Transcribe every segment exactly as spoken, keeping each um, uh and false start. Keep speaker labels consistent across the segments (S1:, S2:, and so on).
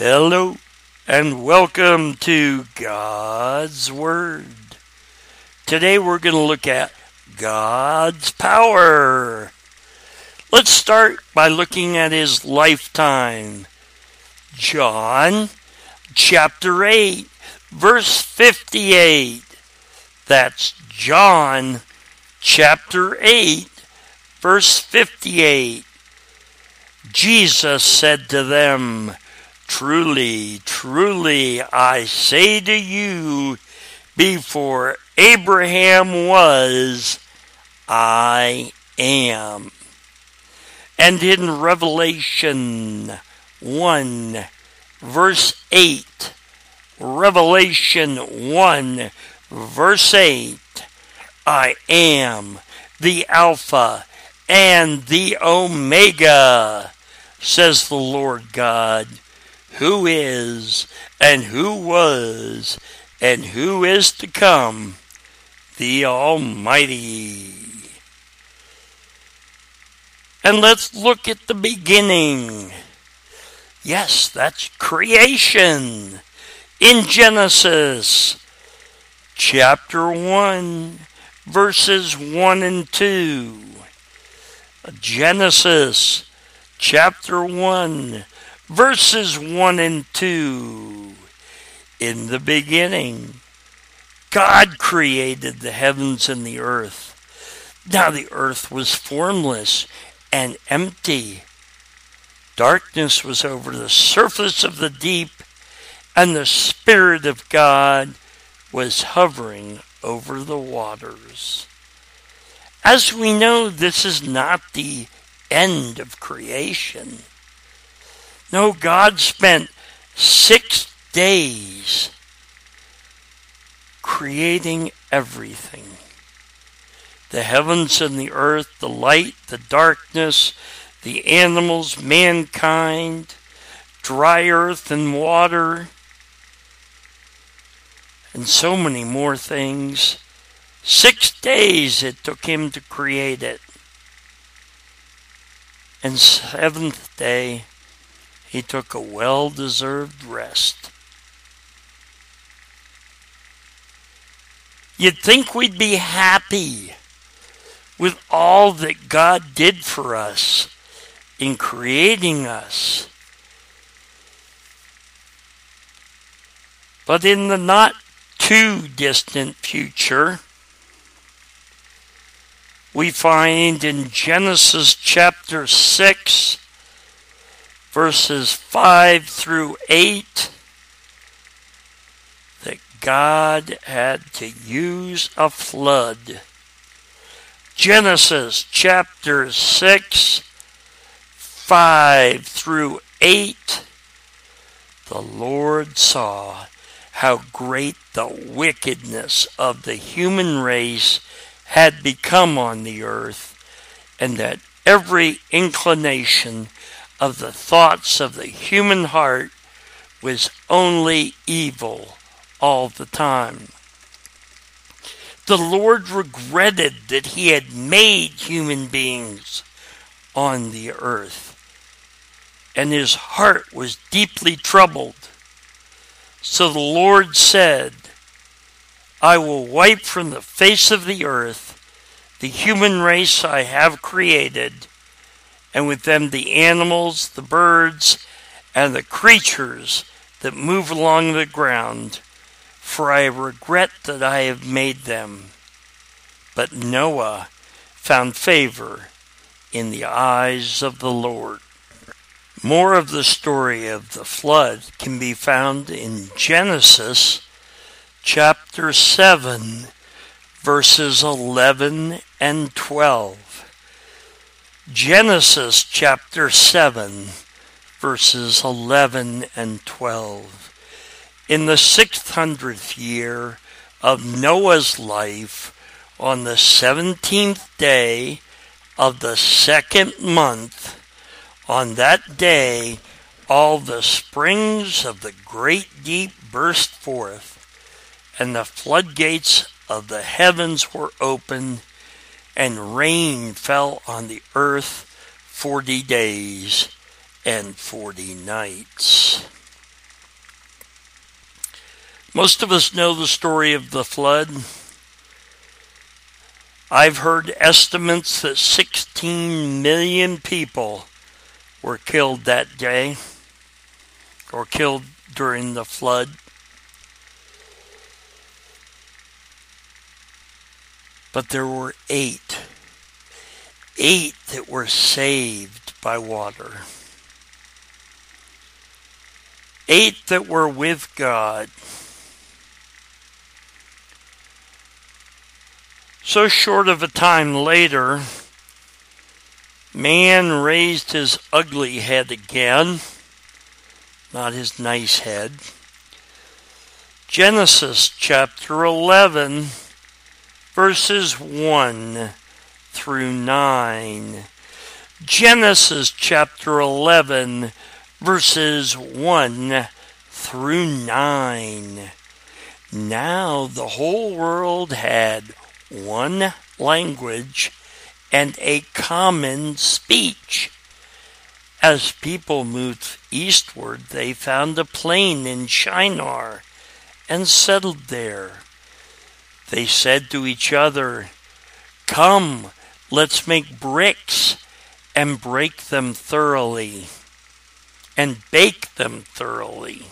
S1: Hello and welcome to God's Word. Today we're going to look at God's power. Let's start by looking at his lifetime. John chapter eight, verse fifty-eight. That's John chapter eight, verse fifty-eight. Jesus said to them, "Truly, truly, I say to you, before Abraham was, I am." And in Revelation one, verse eight, Revelation one, verse eight, I am the Alpha and the Omega, says the Lord God, who is, and who was, and who is to come, the Almighty. And let's look at the beginning. Yes, that's creation. In Genesis chapter one, verses one and two. Genesis chapter one, verses one and two. In the beginning, God created the heavens and the earth. Now the earth was formless and empty. Darkness was over the surface of the deep, and the Spirit of God was hovering over the waters. As we know, this is not the end of creation. No, God spent six days creating everything. The heavens and the earth, the light, the darkness, the animals, mankind, dry earth and water, and so many more things. Six days it took him to create it. And seventh day, he took a well-deserved rest. You'd think we'd be happy with all that God did for us in creating us. But in the not too distant future, we find in Genesis chapter six, verses five through eight, that God had to use a flood. Genesis chapter six, five through eight, the Lord saw how great the wickedness of the human race had become on the earth, and that every inclination of the thoughts of the human heart was only evil all the time. The Lord regretted that he had made human beings on the earth, and his heart was deeply troubled. So the Lord said, I will wipe from the face of the earth the human race I have created, and with them the animals, the birds, and the creatures that move along the ground, for I regret that I have made them. But Noah found favor in the eyes of the Lord. More of the story of the flood can be found in Genesis chapter seven, verses eleven and twelve. Genesis chapter seven, verses eleven and twelve. In the sixth hundredth year of Noah's life, on the seventeenth day of the second month, on that day all the springs of the great deep burst forth, and the floodgates of the heavens were opened, and rain fell on the earth forty days and forty nights. Most of us know the story of the flood. I've heard estimates that sixteen million people were killed that day, or killed during the flood. But there were eight, eight that were saved by water. Eight that were with God. So short of a time later, man raised his ugly head again, not his nice head. Genesis chapter eleven, verses one through nine. Genesis chapter eleven, verses one through nine. Now the whole world had one language and a common speech. As people moved eastward, they found a plain in Shinar and settled there. They said to each other, "Come, let's make bricks and break them thoroughly, and bake them thoroughly."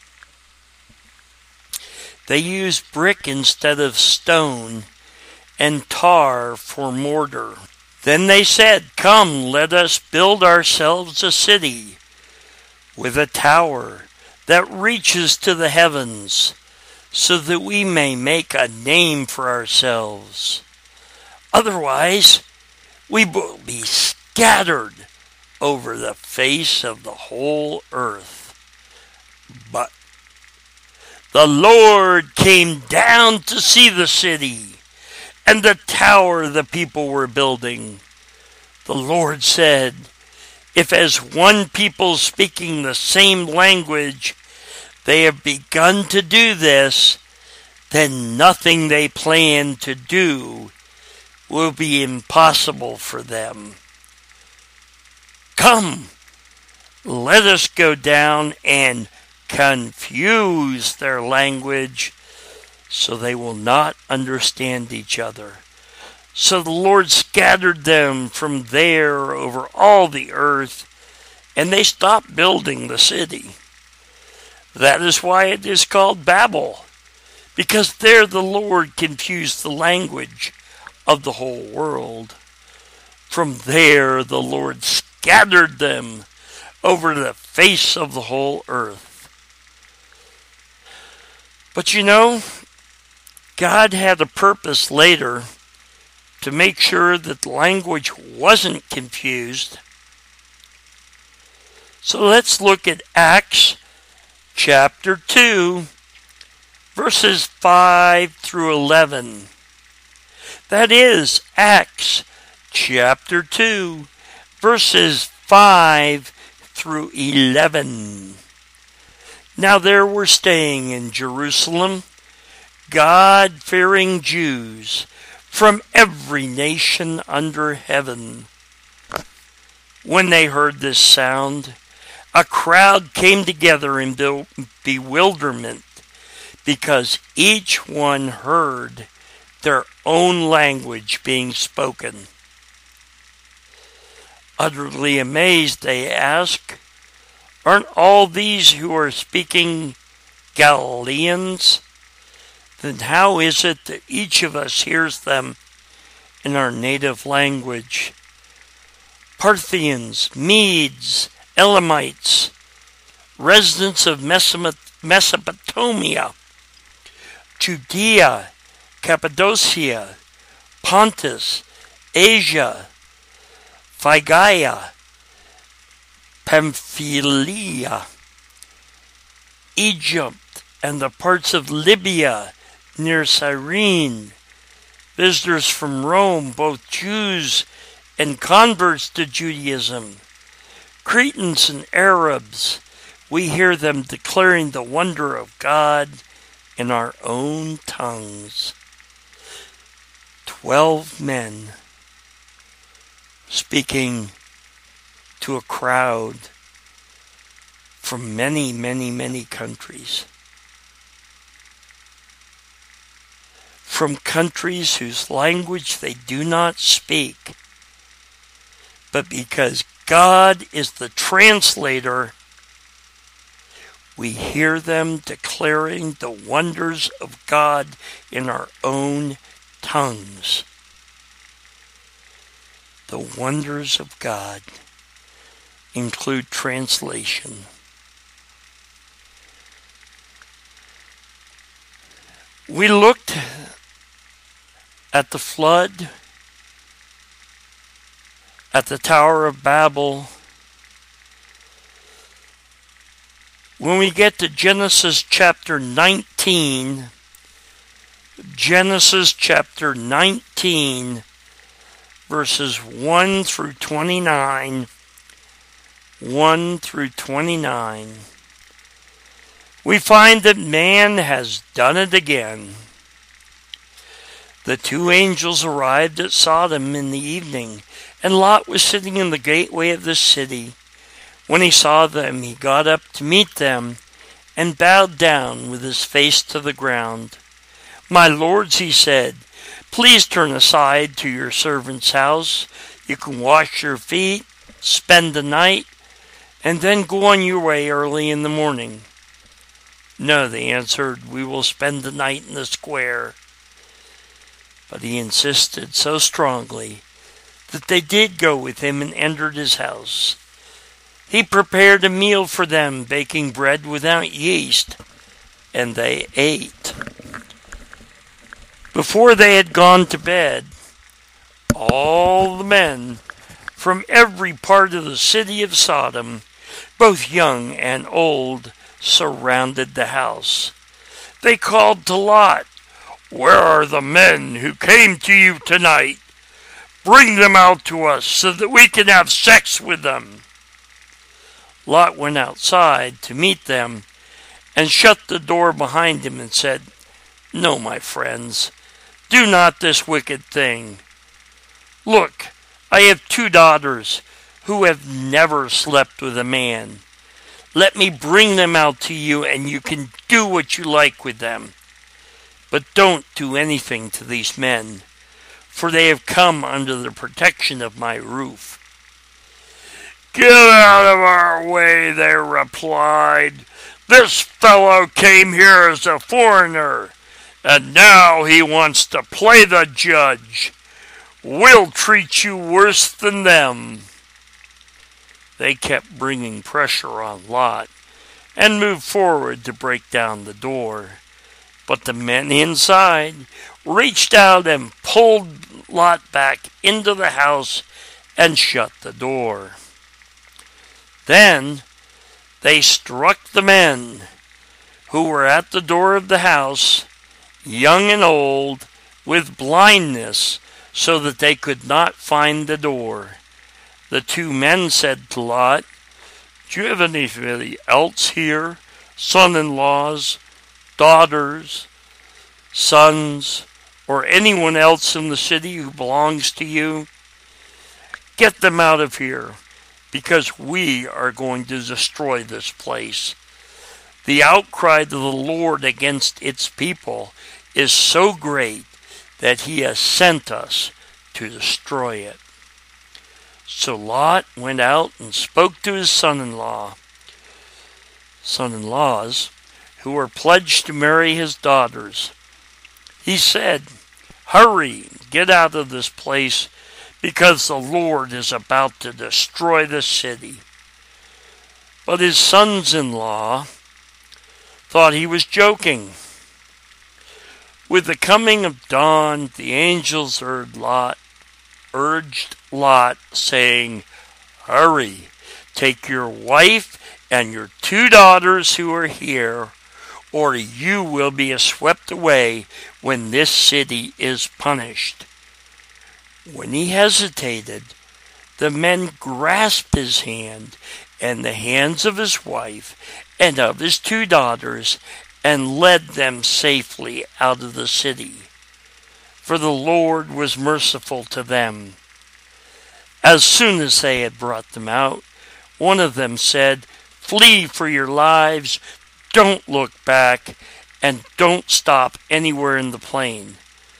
S1: They used brick instead of stone, and tar for mortar. Then they said, "Come, let us build ourselves a city with a tower that reaches to the heavens, so that we may make a name for ourselves. Otherwise, we will be scattered over the face of the whole earth." But the Lord came down to see the city and the tower the people were building. The Lord said, "If as one people speaking the same language they have begun to do this, then nothing they plan to do will be impossible for them. Come, let us go down and confuse their language, so they will not understand each other." So the Lord scattered them from there over all the earth, and they stopped building the city. That is why it is called Babel, because there the Lord confused the language of the whole world. From there the Lord scattered them over the face of the whole earth. But you know, God had a purpose later to make sure that the language wasn't confused. So let's look at Acts chapter two, verses five through eleven. That is, Acts chapter two, verses five through eleven. Now there were staying in Jerusalem God-fearing Jews from every nation under heaven. When they heard this sound, a crowd came together in bewilderment, because each one heard their own language being spoken. Utterly amazed, they asked, "Aren't all these who are speaking Galileans? Then how is it that each of us hears them in our native language? Parthians, Medes, Elamites, residents of Mesopotamia, Judea, Cappadocia, Pontus, Asia, Phrygia, Pamphylia, Egypt, and the parts of Libya near Cyrene, visitors from Rome, both Jews and converts to Judaism, Cretans and Arabs, we hear them declaring the wonder of God in our own tongues." Twelve men speaking to a crowd from many, many, many countries. from countries whose language they do not speak. But because God is the translator, we hear them declaring the wonders of God in our own tongues. The wonders of God include translation. We looked at the flood, at the Tower of Babel. When we get to Genesis chapter nineteen, Genesis chapter nineteen, verses one through twenty-nine, one through twenty-nine, we find that man has done it again. The two angels arrived at Sodom in the evening, and Lot was sitting in the gateway of the city. When he saw them, he got up to meet them and bowed down with his face to the ground. "My lords," he said, "please turn aside to your servant's house. You can wash your feet, spend the night, and then go on your way early in the morning." "No," they answered, "we will spend the night in the square." But he insisted so strongly that they did go with him and entered his house. He prepared a meal for them, baking bread without yeast, and they ate. Before they had gone to bed, all the men from every part of the city of Sodom, both young and old, surrounded the house. They called to Lot, "Where are the men who came to you tonight? Bring them out to us so that we can have sex with them." Lot went outside to meet them and shut the door behind him and said, "No, my friends, do not this wicked thing. Look, I have two daughters who have never slept with a man. Let me bring them out to you, and you can do what you like with them. But don't do anything to these men, for they have come under the protection of my roof." "Get out of our way," they replied. "This fellow came here as a foreigner, and now he wants to play the judge. We'll treat you worse than them." They kept bringing pressure on Lot and moved forward to break down the door. But the men inside reached out and pulled Lot back into the house and shut the door. Then they struck the men who were at the door of the house, young and old, with blindness, so that they could not find the door. The two men said to Lot, "Do you have anybody else here, son-in-laws, daughters, sons, or anyone else in the city who belongs to you? Get them out of here, because we are going to destroy this place. The outcry to the Lord against its people is so great that he has sent us to destroy it." So Lot went out and spoke to his son-in-law, son-in-laws, who were pledged to marry his daughters. He said, "Hurry, get out of this place, because the Lord is about to destroy the city." But his sons-in-law thought he was joking. With the coming of dawn, the angels urged Lot, urged Lot, saying, "Hurry, take your wife and your two daughters who are here, or you will be swept away when this city is punished." When he hesitated, the men grasped his hand and the hands of his wife and of his two daughters and led them safely out of the city. For the Lord was merciful to them. As soon as they had brought them out, one of them said, "Flee for your lives, don't look back, and don't stop anywhere in the plain."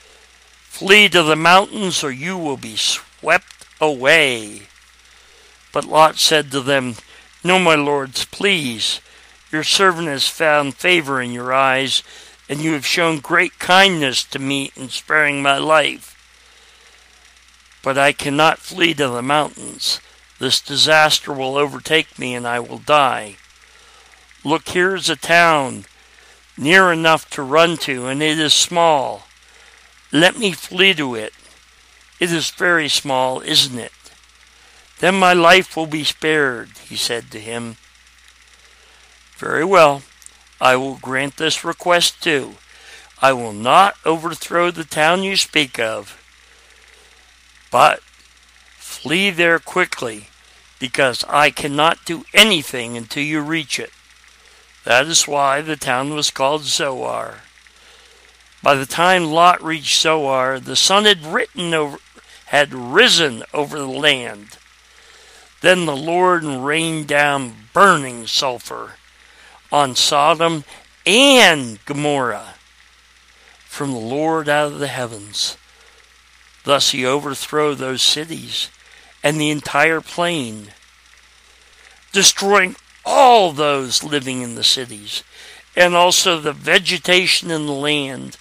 S1: Flee to the mountains, or you will be swept away. But Lot said to them, No, my lords, please. Your servant has found favor in your eyes, and you have shown great kindness to me in sparing my life. But I cannot flee to the mountains. This disaster will overtake me, and I will die. Look, here is a town near enough to run to, and it is small. Let me flee to it. It is very small, isn't it? Then my life will be spared, he said to him. Very well, I will grant this request too. I will not overthrow the town you speak of, but flee there quickly, because I cannot do anything until you reach it. That is why the town was called Zoar. By the time Lot reached Zoar, the sun had, written over, had risen over the land. Then the Lord rained down burning sulfur on Sodom and Gomorrah from the Lord out of the heavens. Thus he overthrew those cities and the entire plain, destroying all those living in the cities, and also the vegetation in the land.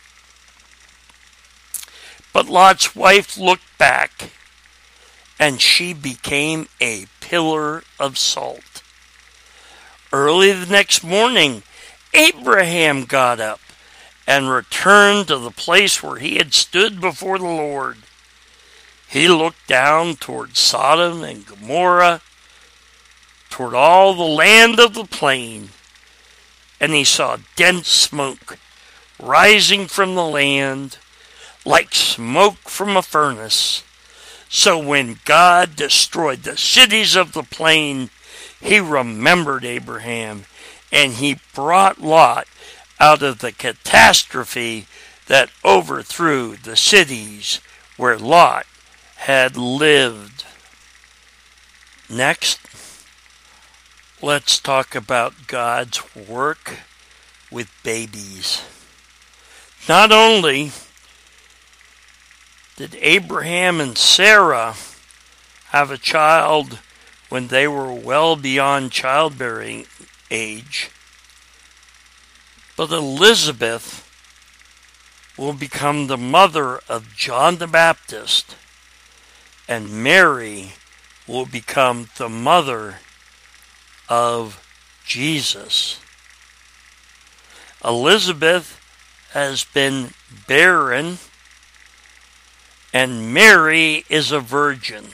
S1: But Lot's wife looked back, and she became a pillar of salt. Early the next morning, Abraham got up and returned to the place where he had stood before the Lord. He looked down toward Sodom and Gomorrah, toward all the land of the plain, and he saw dense smoke rising from the land like smoke from a furnace. So when God destroyed the cities of the plain, he remembered Abraham, and he brought Lot out of the catastrophe that overthrew the cities where Lot had lived. Next, let's talk about God's work with babies. Not only did Abraham and Sarah have a child when they were well beyond childbearing age, but Elizabeth will become the mother of John the Baptist, and Mary will become the mother of Jesus. Elizabeth has been barren, and Mary is a virgin.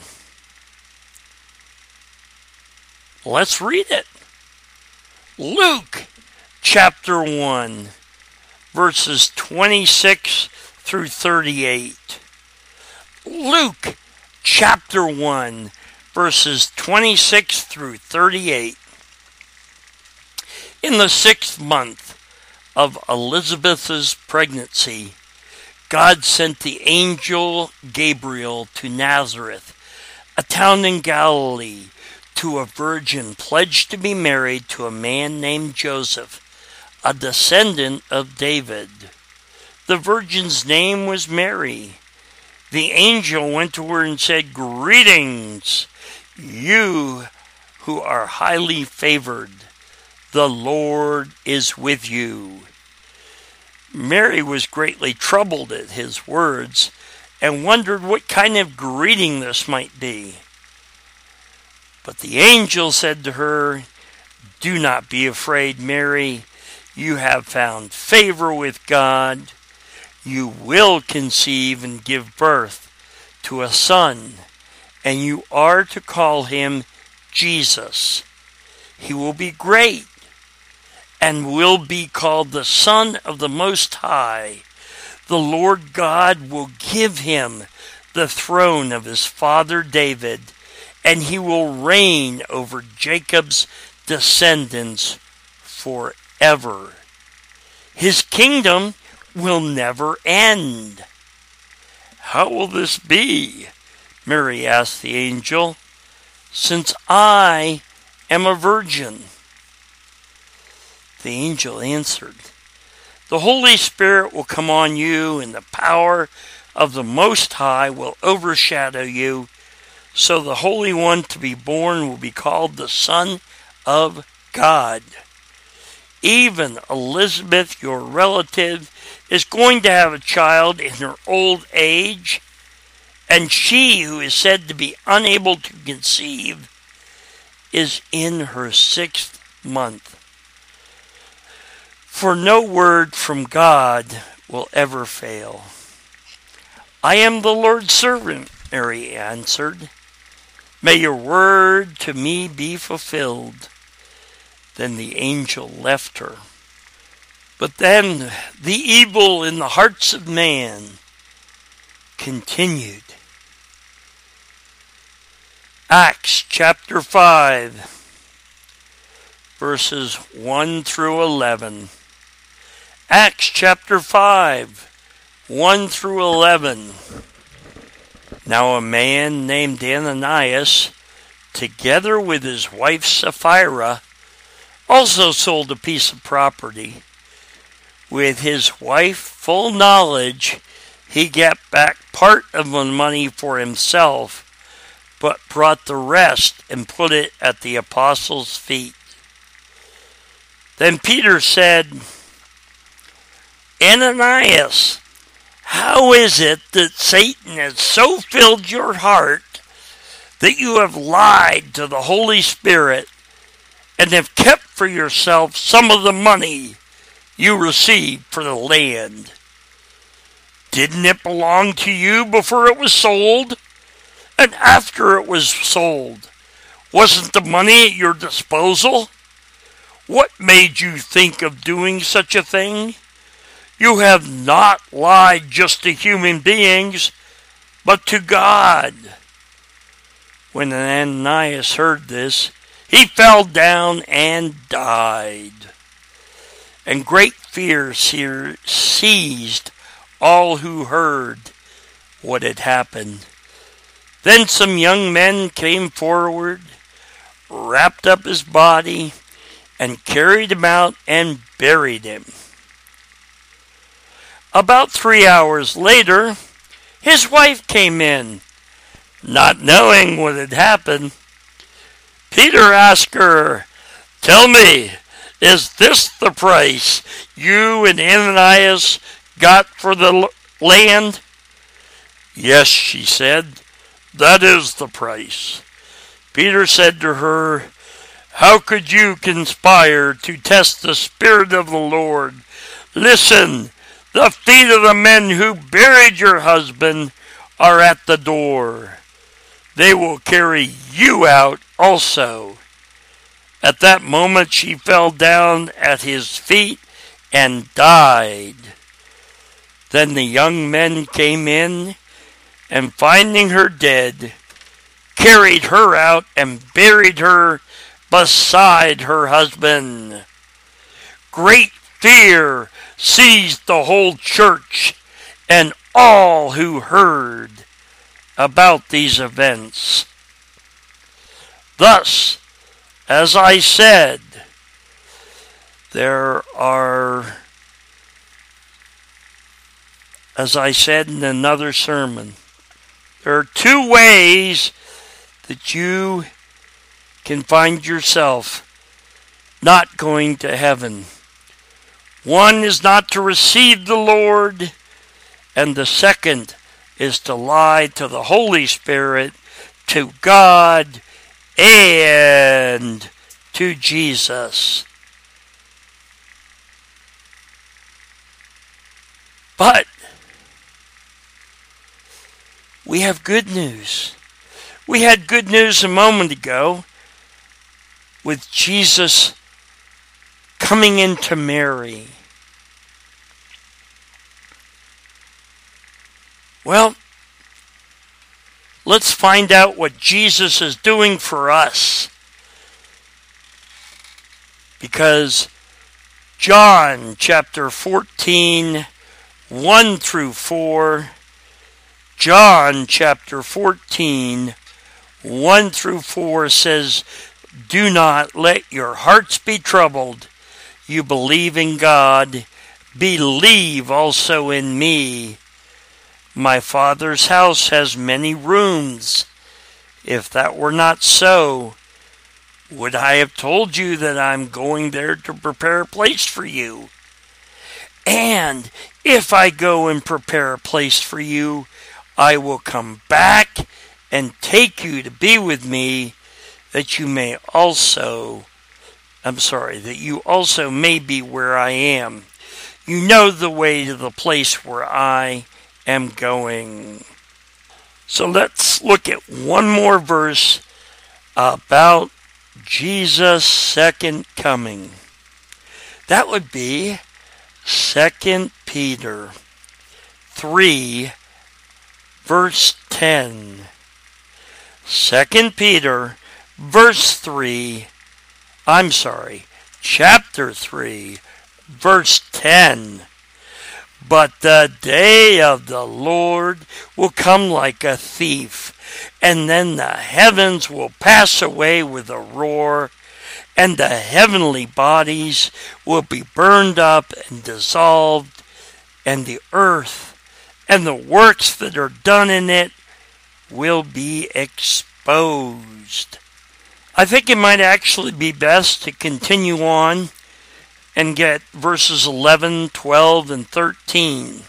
S1: Let's read it. Luke chapter one, verses twenty-six through thirty-eight. Luke chapter one, verses twenty-six through thirty-eight. In the sixth month of Elizabeth's pregnancy, God sent the angel Gabriel to Nazareth, a town in Galilee, to a virgin pledged to be married to a man named Joseph, a descendant of David. The virgin's name was Mary. The angel went to her and said, Greetings, you who are highly favored. The Lord is with you. Mary was greatly troubled at his words and wondered what kind of greeting this might be. But the angel said to her, Do not be afraid, Mary. You have found favor with God. You will conceive and give birth to a son, and you are to call him Jesus. He will be great and will be called the Son of the Most High. The Lord God will give him the throne of his father David, and he will reign over Jacob's descendants forever. His kingdom will never end. How will this be? Mary asked the angel, since I am a virgin. The angel answered, The Holy Spirit will come on you, and the power of the Most High will overshadow you, so the Holy One to be born will be called the Son of God. Even Elizabeth, your relative, is going to have a child in her old age, and she, who is said to be unable to conceive, is in her sixth month. For no word from God will ever fail. I am the Lord's servant, Mary answered. May your word to me be fulfilled. Then the angel left her. But then the evil in the hearts of man continued. Acts chapter five, verses one through eleven. Acts chapter five, one through eleven. Now a man named Ananias, together with his wife Sapphira, also sold a piece of property. With his wife's full knowledge, he got back part of the money for himself, but brought the rest and put it at the apostles' feet. Then Peter said, Ananias, how is it that Satan has so filled your heart that you have lied to the Holy Spirit and have kept for yourself some of the money you received for the land? Didn't it belong to you before it was sold? And after it was sold, wasn't the money at your disposal? What made you think of doing such a thing? You have not lied just to human beings, but to God. When Ananias heard this, he fell down and died. And great fear seized all who heard what had happened. Then some young men came forward, wrapped up his body, and carried him out and buried him. About three hours later, his wife came in, not knowing what had happened. Peter asked her, Tell me, is this the price you and Ananias got for the land? Yes, she said, that is the price. Peter said to her, How could you conspire to test the Spirit of the Lord? Listen, the feet of the men who buried your husband are at the door. They will carry you out also. At that moment she fell down at his feet and died. Then the young men came in, and finding her dead, carried her out and buried her beside her husband. Great fear seized the whole church and all who heard about these events. Thus, as I said, there are, as I said in another sermon, there are two ways that you can find yourself not going to heaven. One is not to receive the Lord, and the second is to lie to the Holy Spirit, to God, and to Jesus. But we have good news. We had good news a moment ago with Jesus coming into Mary. Well, let's find out what Jesus is doing for us. Because John chapter fourteen, one through four, John chapter fourteen, one through four says, Do not let your hearts be troubled. You believe in God, believe also in me. My Father's house has many rooms. If that were not so, would I have told you that I'm going there to prepare a place for you? And if I go and prepare a place for you, I will come back and take you to be with me, that you may also, I'm sorry, that you also may be where I am. You know the way to the place where I am going. So let's look at one more verse about Jesus' second coming. That would be Second Peter three, verse ten. Second Peter, verse three, I'm sorry, chapter three, verse ten. But the day of the Lord will come like a thief, and then the heavens will pass away with a roar, and the heavenly bodies will be burned up and dissolved, and the earth and the works that are done in it will be exposed. I think it might actually be best to continue on and get verses eleven, twelve, and thirteen.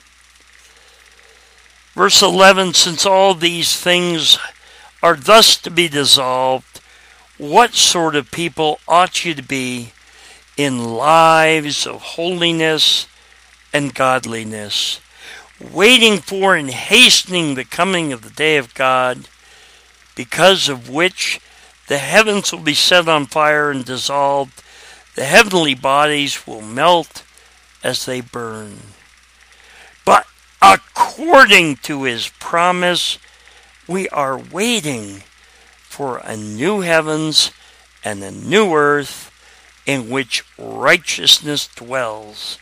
S1: Verse eleven, since all these things are thus to be dissolved, what sort of people ought you to be in lives of holiness and godliness, waiting for and hastening the coming of the day of God, because of which the heavens will be set on fire and dissolved, the heavenly bodies will melt as they burn. But according to his promise, we are waiting for a new heavens and a new earth in which righteousness dwells.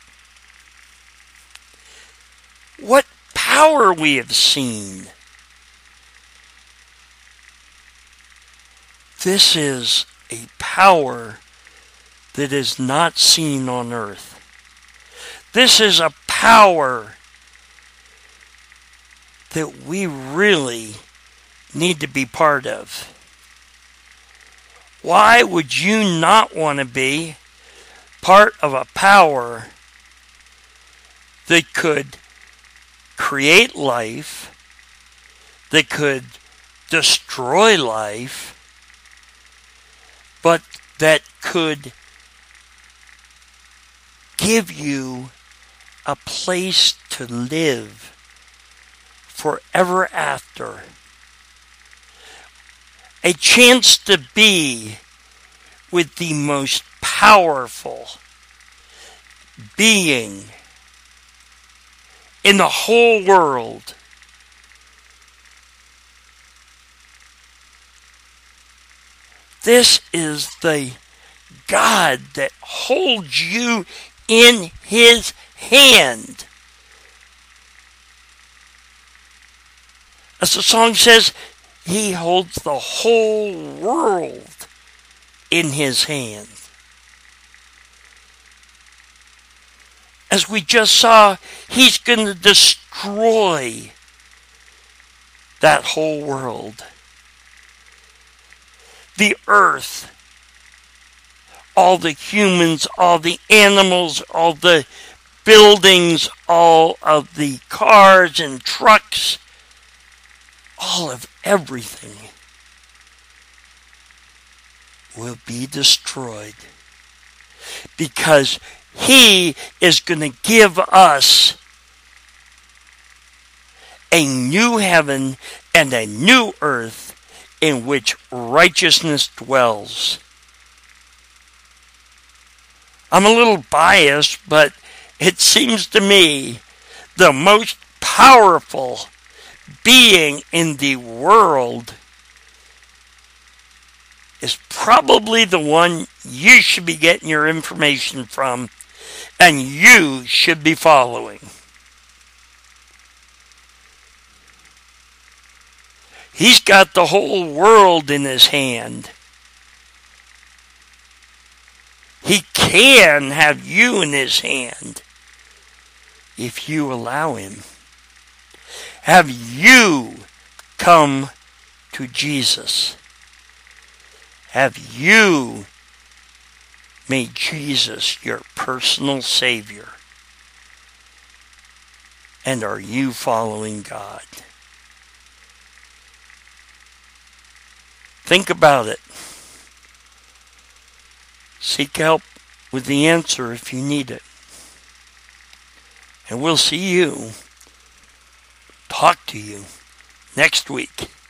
S1: What power we have seen! This is a power that is not seen on earth. This is a power that we really need to be part of. Why would you not want to be part of a power that could create life, that could destroy life, but that could give you a place to live forever after? A chance to be with the most powerful being in the whole world. This is the God that holds you in his hand. As the song says, he holds the whole world in his hand. As we just saw, he's going to destroy that whole world. The earth, all the humans, all the animals, all the buildings, all of the cars and trucks, all of everything will be destroyed, because he is going to give us a new heaven and a new earth in which righteousness dwells. I'm a little biased, but it seems to me the most powerful being in the world is probably the one you should be getting your information from and you should be following. He's got the whole world in his hand. He can have you in his hand if you allow him. Have you come to Jesus? Have you made Jesus your personal Savior? And are you following God? Think about it. Seek help with the answer if you need it. And we'll see you, talk to you next week.